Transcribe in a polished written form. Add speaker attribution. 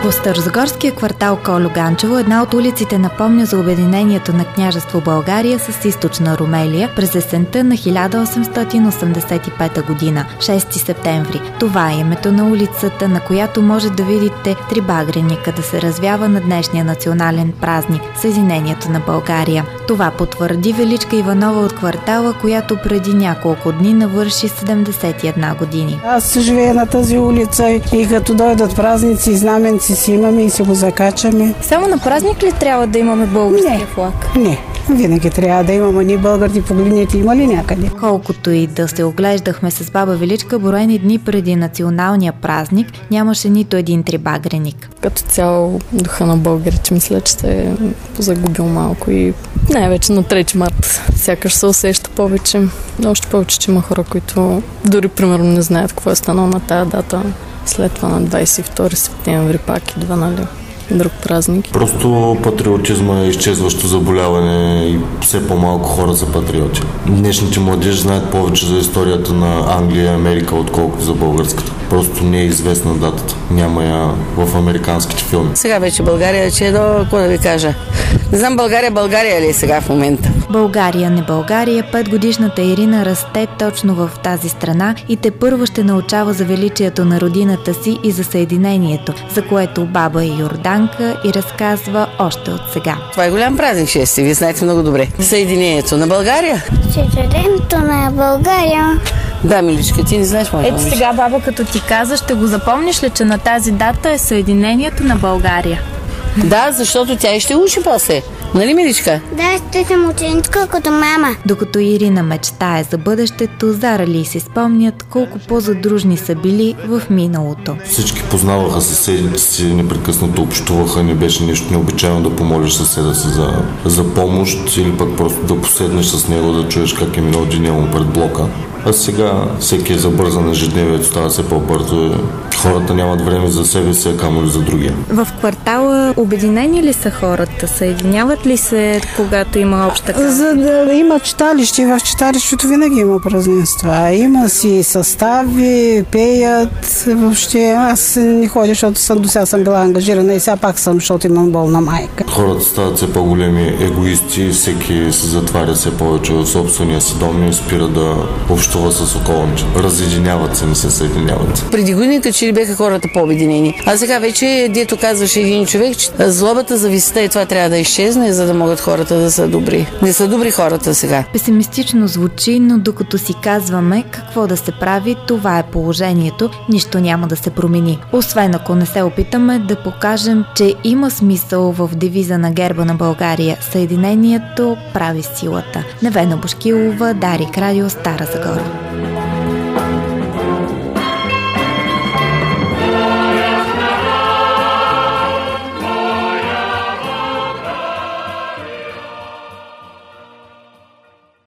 Speaker 1: В старозагорския квартал Колюганчево една от улиците напомня за обединението на княжество България с източна Румелия през есента на 1885 година, 6 септември. Това е името на улицата, на която може да видите три багреника да се развява на днешния национален празник – Съединението на България. Това потвърди Величка Иванова от квартала, която преди няколко дни навърши 71 години.
Speaker 2: Аз живея на тази улица и като дойдат празници, знаменци си имаме и си го закачаме.
Speaker 3: Само на празник ли трябва да имаме българския флаг?
Speaker 2: Не. Винаги трябва да имаме. Ние българи, погледнете, има ли някъде?
Speaker 1: Колкото и да се оглеждахме с баба Величка, броени дни преди националния празник нямаше нито един трибагреник.
Speaker 3: Като цяло духа на българите мисля, че се е загубил малко и най-вече на 3 март сякаш се усеща повече. Още повече, че има хора, които дори примерно не знаят какво е станало на тая дата. След това на 22 септември пак идва, нали? Друг празник.
Speaker 4: Просто патриотизма е изчезващо заболяване и все по-малко хора са патриоти. Днешните младежи знаят повече за историята на Англия и Америка, отколкото за българската. Просто не е известна датата. Няма я в американските филми.
Speaker 5: Сега вече България, че е до, какво да ви кажа. Не знам България ли е сега в момента.
Speaker 1: България, не България, 5-годишната Ирина расте точно в тази страна и тепърва ще научава за величието на родината си и за съединението, за което баба и Йорданка и разказва още от сега.
Speaker 5: Това е голям празник, 6, вие знаете много добре. Съединението на България.
Speaker 6: Съединението на България.
Speaker 5: Да, миличка, ти не знаеш моето.
Speaker 3: Ето сега, баба, като ти каза, ще го запомниш ли, че на тази дата е Съединението на България?
Speaker 5: Да, защото тя и ще учи после. Нали, миличка?
Speaker 6: Да, ще съм ученичка като мама.
Speaker 1: Докато Ирина мечтае за бъдещето, зарали си спомнят колко по-задружни са били в миналото.
Speaker 4: Всички познаваха съседите си, непрекъснато общуваха, не беше нещо необичайно да помолиш съседа си за помощ или пък просто да поседнеш с него, да чуеш как е минал деня му пред блока. А сега всеки е забързан, ежедневието става все по-бързо. Хората нямат време за себе си, а камо ли за другия.
Speaker 3: В квартала обединени ли са хората? Съединяват ли се, когато има обща каса?
Speaker 2: За да има читалище, в читалището винаги има празненства. Има си състави, пеят. Въобще аз не ходя, защото до сега съм била ангажирана и сега пак съм, защото имам болна майка.
Speaker 4: Хората стават все по-големи егоисти, всеки се затваря все повече в собствения си дом и спира да общува с околните. Разединяват се, не се съединяват.
Speaker 5: Преди години че ли беха хората по-обединени. А сега вече, дето казваше един човек, че злобата, зависита и това трябва да изчезне, за да могат хората да са добри. Не са добри хората сега.
Speaker 1: Песимистично звучи, но докато си казваме какво да се прави, това е положението, нищо няма да се промени. Освен ако не се опитаме да покажем, че има смисъл в девиза на герба на България. Съединението прави силата. Невена Бошкилова, Дарик Радио, Стара Загора.